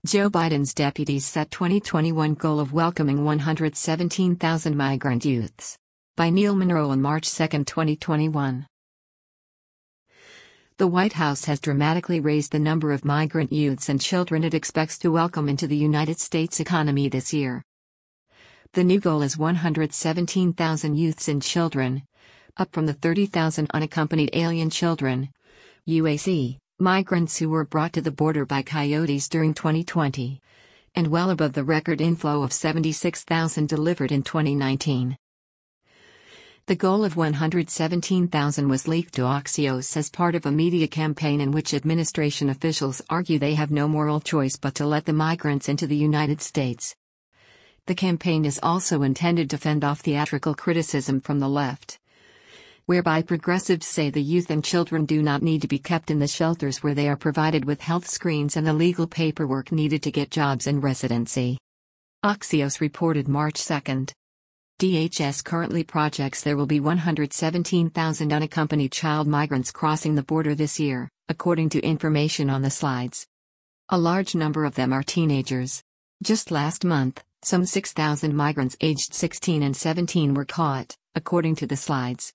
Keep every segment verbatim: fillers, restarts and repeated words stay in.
Joe Biden's deputies set twenty twenty-one goal of welcoming one hundred seventeen thousand migrant youths. By Neil Monroe on March second, twenty twenty-one. The White House has dramatically raised the number of migrant youths and children it expects to welcome into the United States economy this year. The new goal is one hundred seventeen thousand youths and children, up from the thirty thousand unaccompanied alien children, U A C, migrants who were brought to the border by coyotes during twenty twenty, and well above the record inflow of seventy-six thousand delivered in twenty nineteen. The goal of one hundred seventeen thousand was leaked to Axios as part of a media campaign in which administration officials argue they have no moral choice but to let the migrants into the United States. The campaign is also intended to fend off theatrical criticism from the left, whereby progressives say the youth and children do not need to be kept in the shelters where they are provided with health screens and the legal paperwork needed to get jobs and residency. Axios reported March second. D H S currently projects there will be one hundred seventeen thousand unaccompanied child migrants crossing the border this year, according to information on the slides. A large number of them are teenagers. Just last month, some six thousand migrants aged sixteen and seventeen were caught, according to the slides.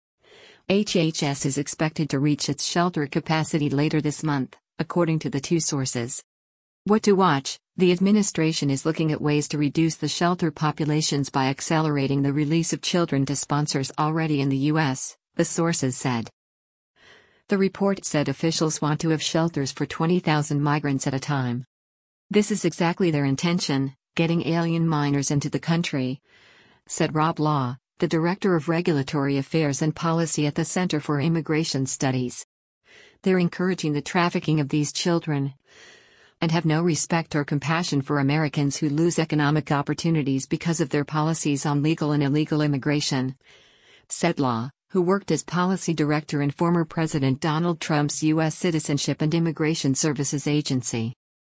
H H S is expected to reach its shelter capacity later this month, according to the two sources. What to watch? The administration is looking at ways to reduce the shelter populations by accelerating the release of children to sponsors already in the U S, the sources said. The report said officials want to have shelters for twenty thousand migrants at a time. This is exactly their intention, getting alien minors into the country, said Rob Law, the Director of Regulatory Affairs and Policy at the Center for Immigration Studies. They're encouraging the trafficking of these children, and have no respect or compassion for Americans who lose economic opportunities because of their policies on legal and illegal immigration, said Law, who worked as policy director in former President Donald Trump's U S Citizenship and Immigration Services Agency.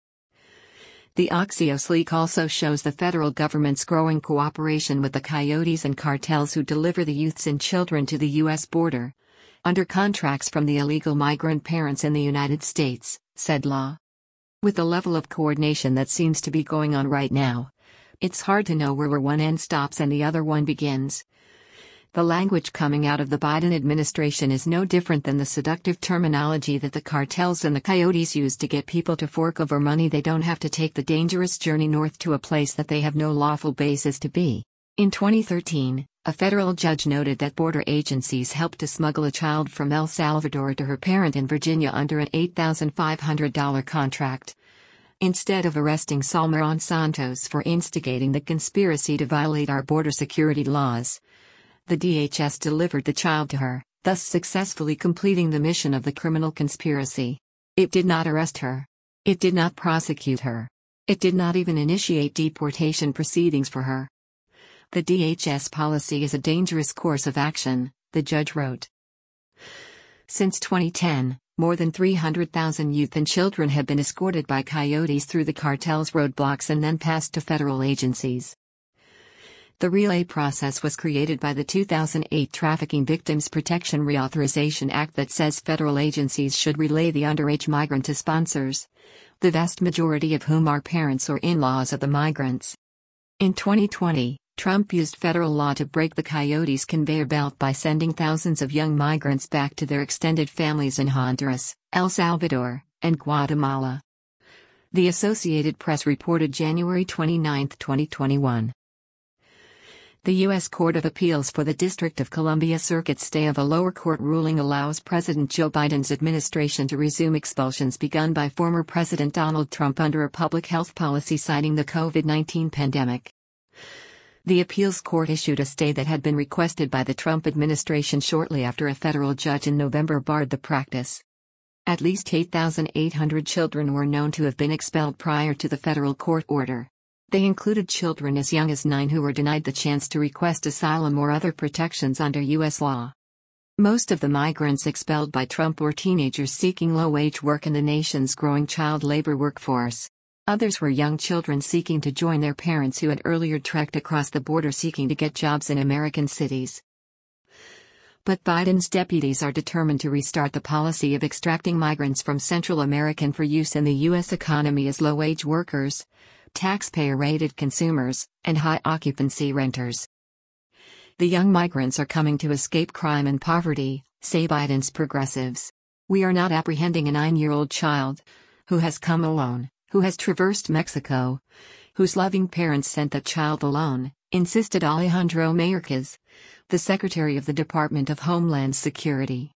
The Axios leak also shows the federal government's growing cooperation with the coyotes and cartels who deliver the youths and children to the U S border, under contracts from the illegal migrant parents in the United States, said Law. With the level of coordination that seems to be going on right now, it's hard to know where one end stops and the other one begins. The language coming out of the Biden administration is no different than the seductive terminology that the cartels and the coyotes use to get people to fork over money they don't have to take the dangerous journey north to a place that they have no lawful basis to be. In twenty thirteen, a federal judge noted that border agencies helped to smuggle a child from El Salvador to her parent in Virginia under an eight thousand five hundred dollars contract, instead of arresting Salmaran Santos for instigating the conspiracy to violate our border security laws. The D H S delivered the child to her, thus successfully completing the mission of the criminal conspiracy. It did not arrest her. It did not prosecute her. It did not even initiate deportation proceedings for her. The D H S policy is a dangerous course of action, the judge wrote. Since twenty ten, more than three hundred thousand youth and children have been escorted by coyotes through the cartel's roadblocks and then passed to federal agencies. The relay process was created by the two thousand eight Trafficking Victims Protection Reauthorization Act that says federal agencies should relay the underage migrant to sponsors, the vast majority of whom are parents or in-laws of the migrants. In twenty twenty, Trump used federal law to break the coyotes' conveyor belt by sending thousands of young migrants back to their extended families in Honduras, El Salvador, and Guatemala. The Associated Press reported January twenty-ninth, twenty twenty-one. The U S Court of Appeals for the District of Columbia Circuit stay of a lower court ruling allows President Joe Biden's administration to resume expulsions begun by former President Donald Trump under a public health policy citing the COVID nineteen pandemic. The appeals court issued a stay that had been requested by the Trump administration shortly after a federal judge in November barred the practice. At least eight thousand eight hundred children were known to have been expelled prior to the federal court order. They included children as young as nine who were denied the chance to request asylum or other protections under U S law. Most of the migrants expelled by Trump were teenagers seeking low-wage work in the nation's growing child labor workforce. Others were young children seeking to join their parents who had earlier trekked across the border seeking to get jobs in American cities. But Biden's deputies are determined to restart the policy of extracting migrants from Central America for use in the U S economy as low-wage workers, taxpayer-rated consumers, and high-occupancy renters. The young migrants are coming to escape crime and poverty, say Biden's progressives. We are not apprehending a nine-year-old child who has come alone, who has traversed Mexico, whose loving parents sent that child alone, insisted Alejandro Mayorkas, the Secretary of the Department of Homeland Security.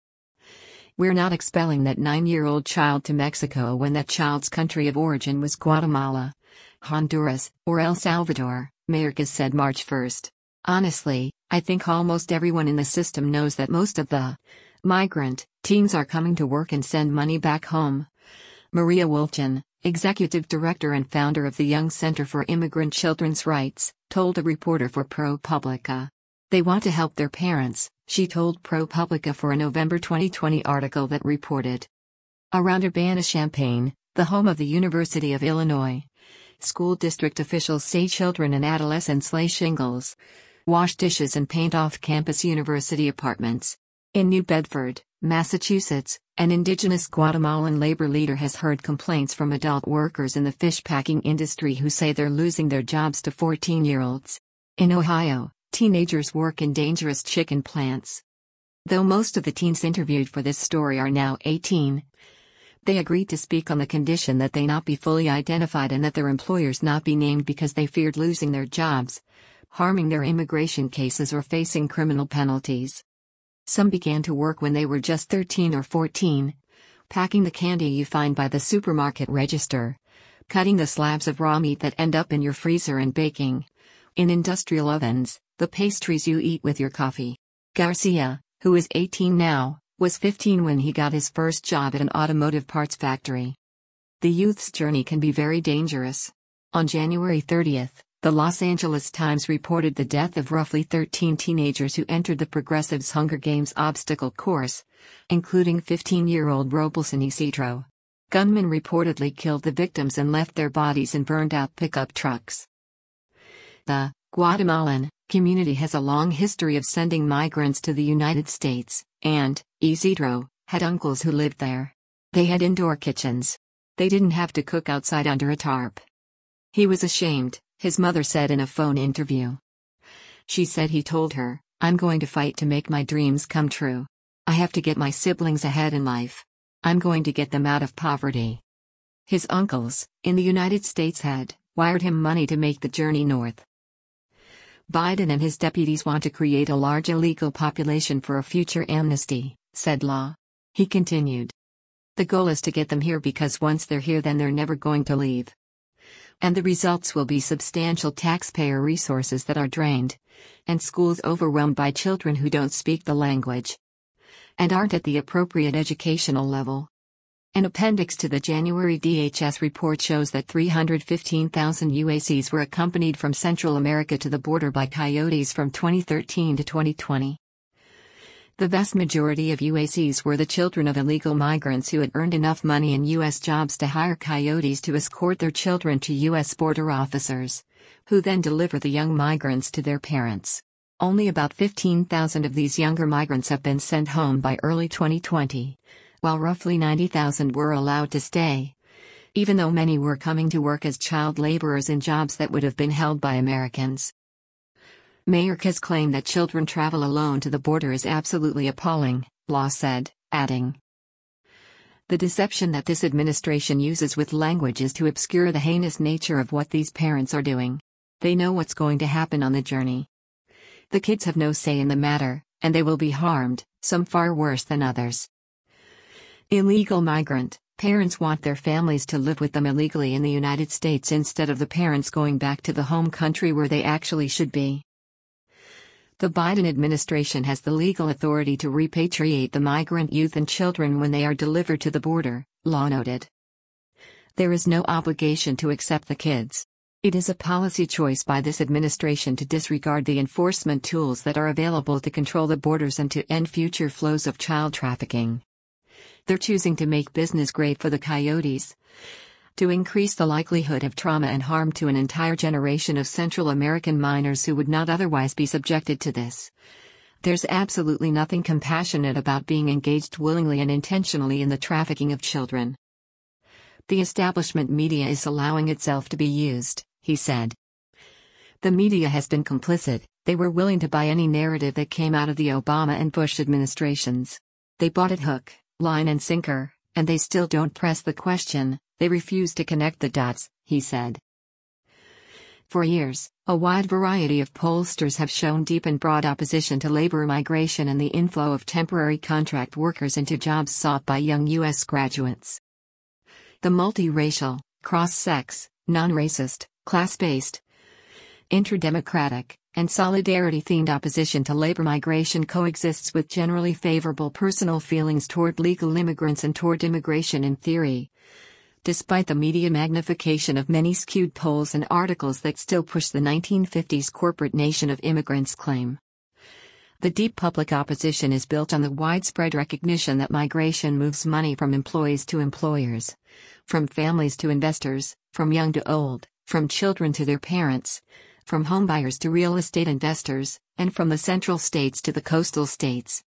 We're not expelling that nine-year-old child to Mexico when that child's country of origin was Guatemala, Honduras, or El Salvador, Mayorkas said March first. Honestly, I think almost everyone in the system knows that most of the migrant teens are coming to work and send money back home. Maria Wolchin, executive director and founder of the Young Center for Immigrant Children's Rights, told a reporter for ProPublica. They want to help their parents, she told ProPublica for a November twenty twenty article that reported. Around Urbana-Champaign, the home of the University of Illinois, school district officials say children and adolescents lay shingles, wash dishes and paint off-campus university apartments. In New Bedford, Massachusetts, an indigenous Guatemalan labor leader has heard complaints from adult workers in the fish packing industry who say they're losing their jobs to fourteen-year-olds. In Ohio, teenagers work in dangerous chicken plants. Though most of the teens interviewed for this story are now eighteen, they agreed to speak on the condition that they not be fully identified and that their employers not be named because they feared losing their jobs, harming their immigration cases or facing criminal penalties. Some began to work when they were just thirteen or fourteen, packing the candy you find by the supermarket register, cutting the slabs of raw meat that end up in your freezer and baking, in industrial ovens, the pastries you eat with your coffee. Garcia, who is eighteen now, was fifteen when he got his first job at an automotive parts factory. The youth's journey can be very dangerous. On January thirtieth, the Los Angeles Times reported the death of roughly thirteen teenagers who entered the Progressives' Hunger Games obstacle course, including fifteen-year-old Robeson Isidro. Gunmen reportedly killed the victims and left their bodies in burned-out pickup trucks. The Guatemalan community has a long history of sending migrants to the United States, and Isidro had uncles who lived there. They had indoor kitchens. They didn't have to cook outside under a tarp. He was ashamed, his mother said in a phone interview. She said he told her, "I'm going to fight to make my dreams come true. I have to get my siblings ahead in life. I'm going to get them out of poverty." His uncles, in the United States, had wired him money to make the journey north. Biden and his deputies want to create a large illegal population for a future amnesty, said Law. He continued. The goal is to get them here because once they're here then they're never going to leave. And the results will be substantial taxpayer resources that are drained, and schools overwhelmed by children who don't speak the language and aren't at the appropriate educational level. An appendix to the January D H S report shows that three hundred fifteen thousand U A Cs were accompanied from Central America to the border by coyotes from twenty thirteen to twenty twenty. The vast majority of U A Cs were the children of illegal migrants who had earned enough money in U S jobs to hire coyotes to escort their children to U S border officers, who then deliver the young migrants to their parents. Only about fifteen thousand of these younger migrants have been sent home by early twenty twenty. While roughly ninety thousand were allowed to stay, even though many were coming to work as child laborers in jobs that would have been held by Americans. Mayorkas claimed that children travel alone to the border is absolutely appalling, Law said, adding, "The deception that this administration uses with language is to obscure the heinous nature of what these parents are doing. They know what's going to happen on the journey. The kids have no say in the matter, and they will be harmed, some far worse than others." Illegal migrant parents want their families to live with them illegally in the United States instead of the parents going back to the home country where they actually should be. The Biden administration has the legal authority to repatriate the migrant youth and children when they are delivered to the border, Law noted. There is no obligation to accept the kids. It is a policy choice by this administration to disregard the enforcement tools that are available to control the borders and to end future flows of child trafficking. They're choosing to make business great for the coyotes, to increase the likelihood of trauma and harm to an entire generation of Central American minors who would not otherwise be subjected to this. There's absolutely nothing compassionate about being engaged willingly and intentionally in the trafficking of children. The establishment media is allowing itself to be used, he said. The media has been complicit. They were willing to buy any narrative that came out of the Obama and Bush administrations. They bought it hook, line and sinker, and they still don't press the question. They refuse to connect the dots, he said. For years, a wide variety of pollsters have shown deep and broad opposition to labor migration and the inflow of temporary contract workers into jobs sought by young U S graduates. The multiracial, cross-sex, non-racist, class-based, interdemocratic, and solidarity-themed opposition to labor migration coexists with generally favorable personal feelings toward legal immigrants and toward immigration in theory. Despite the media magnification of many skewed polls and articles that still push the nineteen fifties corporate nation of immigrants claim. The deep public opposition is built on the widespread recognition that migration moves money from employees to employers, from families to investors, from young to old, from children to their parents, from homebuyers to real estate investors, and from the central states to the coastal states.